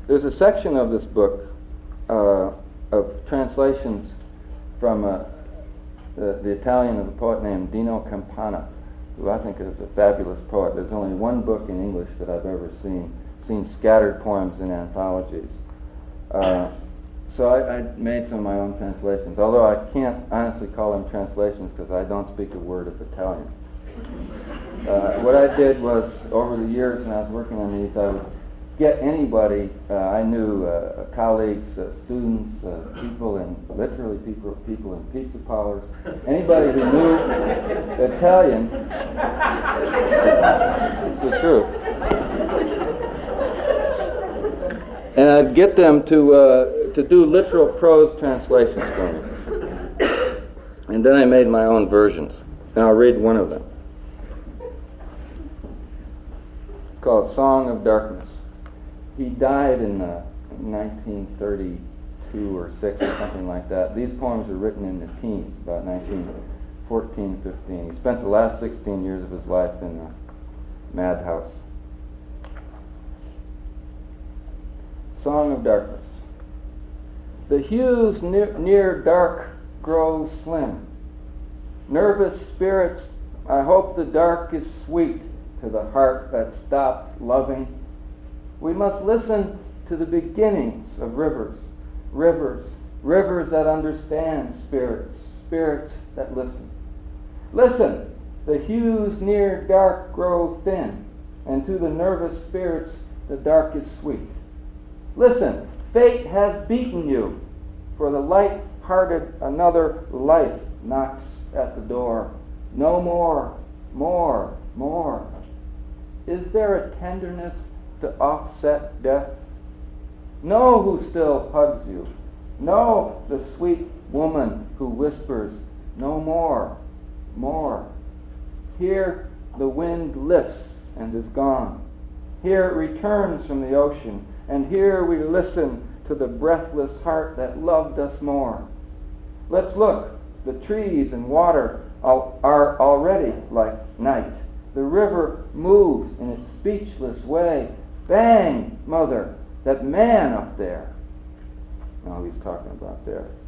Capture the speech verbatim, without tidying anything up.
there's a section of this book uh, of translations from uh, the, the Italian of a poet named Dino Campana, who I think is a fabulous poet. There's only one book in English that I've ever seen, seen scattered poems in anthologies. Uh, so I, I made some of my own translations, although I can't honestly call them translations because I don't speak a word of Italian. Uh, what I did was, over the years when I was working on these, I would get anybody uh, I knew, uh, colleagues, uh, students, uh, people in, literally people, people in pizza parlors, anybody who knew Italian. It's the truth. And I'd get them to uh, to do literal prose translations for me. And then I made my own versions, and I'll read one of them. It's called Song of Darkness. He died in uh, nineteen thirty-two or six or something like that. These poems were written in the teens, about nineteen fourteen, fifteen. He spent the last sixteen years of his life in a madhouse. Song of Darkness. The hues near, near dark grow slim. Nervous spirits, I hope the dark is sweet to the heart that stopped loving. We must listen to the beginnings of rivers, rivers, rivers that understand spirits, spirits that listen. Listen, the hues near dark grow thin, and to the nervous spirits the dark is sweet. Listen, fate has beaten you, for the light-hearted another life knocks at the door. No more, more, more. Is there a tenderness to offset death? Know who still hugs you. Know the sweet woman who whispers, no more, more. Here the wind lifts and is gone. Here it returns from the ocean, and here we listen to the breathless heart that loved us more. Let's look. The trees and water are already like night. The river moves in its speechless way. Bang, mother, that man up there. Now he's talking about there.